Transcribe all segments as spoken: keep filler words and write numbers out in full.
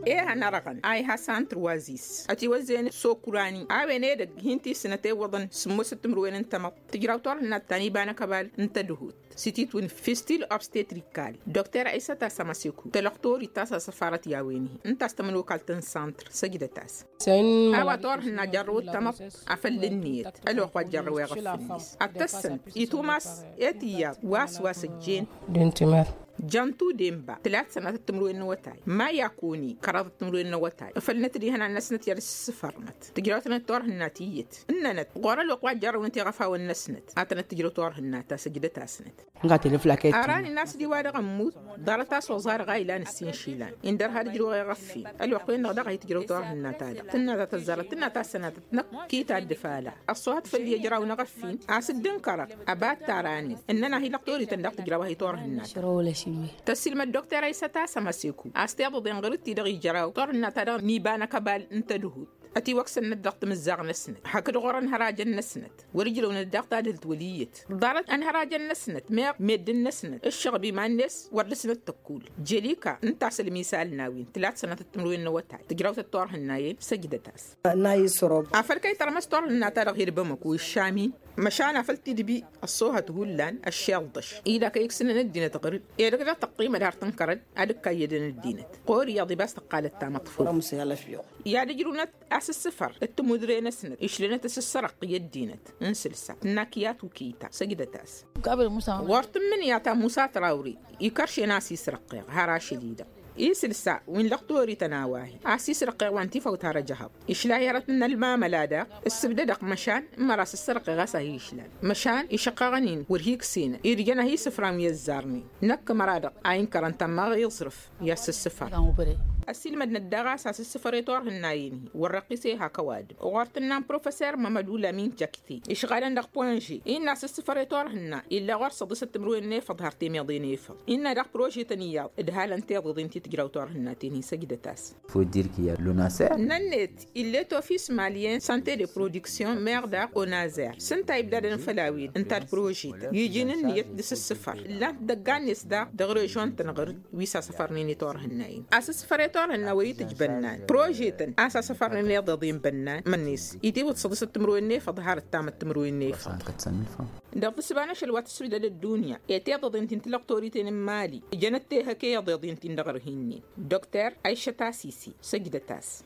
إيه أنا رغن أي هاسان تروازيس أتي وزين سوكراني أبني دق هنتي سنتي وضن سمو ستمروين انتمط تجراو طور التاني بانا كبال انت دهوت سيتيت وين فيستيل أبستيتريكال دكتور عيسى تاسا مسيكو تلقتوري تاسا سفارة ياويني انت استمن وكالتن سانتر سجدة تاس أوا طور هنا جرو تمط أفل النيت ألو قوات جرو يغفنيس أتسن إتوماس إتياب واس واس الجين دنتمر جانتو ديمبا ثلاث سنوات التمرين نوتاي ما يكوني كراد التمرين نوتاي فلنتري هنا الناس نت يرس السفرنت تجراتنا تور هناتيت إننا قرا الوقت جرو نتي غفا والنسنت أتنا تجرو تور هناتا سجدة تاسنت غاتي لفلاكيت أراني الناس دي وارد غموت دارتا صوزار غايلان السين شيلان إن در هاد جرو غفي الوقتين نغدا غاي تجرو تور هناتا تنا ذات الزرت تنا تاسنت نكيت الدفالة الصوت في اللي جراو نغفين أسدن كرك أبات تاراني إننا هي لقطوري تندق تجرو هي تور هناتا تسلم الدكتور عيسى تاسا مسيكو أستيض بينغرتي دغي جراو طورنا ترى نيبانا كبال انت دهود أتي وكسن الضغط مزاغ نسنت حكد غورن هراجن نسنت ورجلون الضغط هذه التوليت ضارت أن هراجن نسنت ميق ميد النسنت الشغبي مع الناس ورسنت تقول جليكا انت عسل مثال ناوين ثلاث سنة التمرين نوتاي تجراو تطور هنايين سجدة تاس ناي سروب أفركي ترى مستور لنا ترى غير بمكو الشامين مشان فلتي دبي الصوها تقول لان الشيلطش إذا كيكسن الدين تقرد إذا كذا تقييم دار تنكرد أدك كيدن الدين قوري يضي بس تقالت تامطفو رمسي على فيو يا رجلونت أس السفر التمدرين سنت إيش لنا تسسرق يدينت انسلسة ناكيات وكيتا سجدة تاس قبل موسى ورت من ياتا موسى تراوري يكرش ناس يسرق هرا شديدة إيسلسة وين لقطوري تناواهي عسيس رقي وانتي فوت هرا جهب إيش لا يرتنا الماء ملادا السبددق مشان مراس السرق غاسا يشلان مشان يشقاغنين ورهيك سين إرجانا هي سفرام يزارني نك مرادق عين كرنتا ما يصرف ياس السفر السيل مدن الدغا ساس السفر يطور هنايني والرقيسي هكواد وغارتنا بروفيسور مامدو لامين جاكتي إشغالا دق بوانجي إن ناس السفر يطور هنا إلا غار صدس التمروين نيفض هارتي ميضي نيفض إن دق بروجي تنياض إدهالا انتيض انتي تجراو طور هناتيني سجدة تاس فودير كي لوناسير ننت إلا توفيس ماليين سانتي دي برودكسيون ميردا أونازير سنتا يبدأ فلاوين انتا البروجي يجين النيت دس السفر لا دقان يسدا دغري جوان تنغر ويسا سفرنيني طور هناين أس السفر طور هناوي تجبنان بروجيتن أس سفرنيني ضضين بنان منيس يدي وتصدس التمرويني فظهر التام التمرويني كتسنفهم دغ سبانش الوقت السود للدنيا يتي ضضين تنتلق توريتين مالي جنت هكي ضضين تندغرهني دكتور عيشة تاسيسي سجدة تاس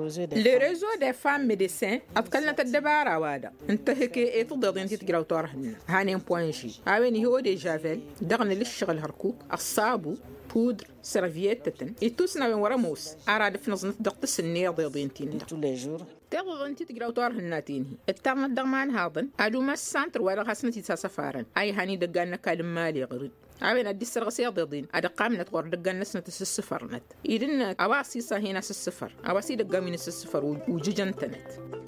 le réseau des femmes médecins أتكلمت الدبارة وادا انتهكي إيه تضيضين تتقراو طورهن هانين بوان جي عاوين هو دي جافل دغن للشغل هركوك الصابو بودر سيرفيتتن يتوسنا وين ورموس أراد في نظنة دقت السنية ضيضين تين تغضن تتقراو طورهن ناتينه التغن الدغمان هاضن أدو ما السانتر ولا غاسنة تسافرن أي هاني دقانا كالم مالي غرد عاوين أدي السرغسية ضيضين أدا قامنة غور دقان نسنة السفر نت إذن أواسي صاهينا السفر أواسي دقامين السفر وججنتنت